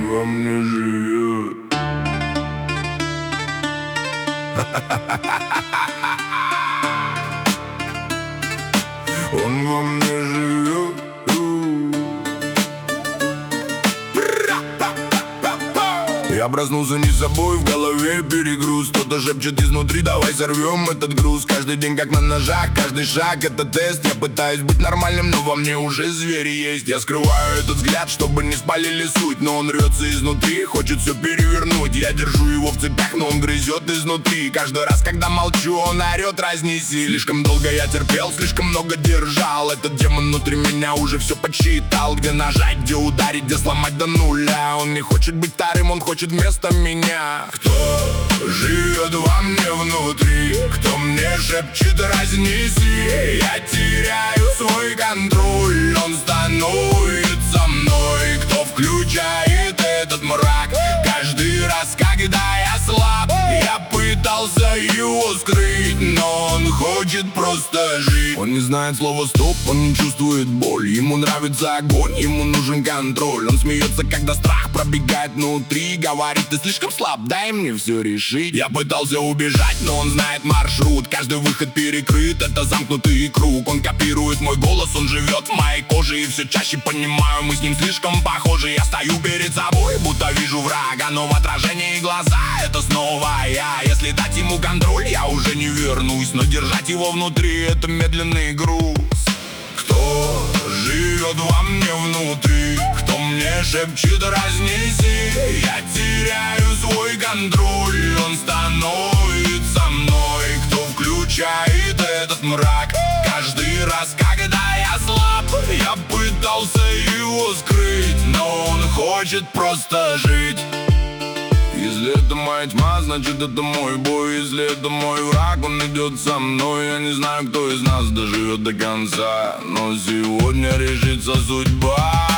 во мне живет. Он во мне живет. Я проснулся не собой, в голове перегруз. Кто-то шепчет изнутри, давай сорвем этот груз. Каждый день как на ножах, каждый шаг это тест. Я пытаюсь быть нормальным, но во мне уже звери есть. Я скрываю этот взгляд, чтобы не спалили суть, но он рвется изнутри, хочет все перевернуть. Я держу его в цепях, но он грызет изнутри. Каждый раз, когда молчу, он орет, разнеси. Слишком долго я терпел, слишком много держал. Этот демон внутри меня уже все подсчитал. Где нажать, где ударить, где сломать до нуля. Он не хочет быть вторым, он хочет вместо меня. Кто живет во мне внутри? Кто мне шепчет разнеси? Я теряю свой контроль, он становится мной. Кто включает этот мрак? Каждый раз, когда я слаб, я пытался его скрыть, но он хочет просто жить. Он не знает слова стоп, он не чувствует боль. Ему нравится огонь, ему нужен контроль. Он смеется, когда страх пробегает внутри. Говорит, ты слишком слаб, дай мне все решить. Я пытался убежать, но он знает маршрут. Каждый выход перекрыт, это замкнутый круг. Он копирует мой голос, он живет в моей коже. И все чаще понимаю, мы с ним слишком похожи. Я стою перед собой, будто вижу врага, но в отражении глаза это снова я. Если дать ему контроль, я уже не вернусь, но держать его внутри это медленный груз. Кто живет во мне внутри? Кто мне шепчет разнеси? Я теряю свой контроль, он становится мной. Кто включает этот мрак? Каждый раз, когда я слаб, я пытался его скрыть, но он хочет просто жить. Если это моя тьма, значит это мой бой. Если это мой враг, он идет со мной. Я не знаю, кто из нас доживет до конца, но сегодня решится судьба.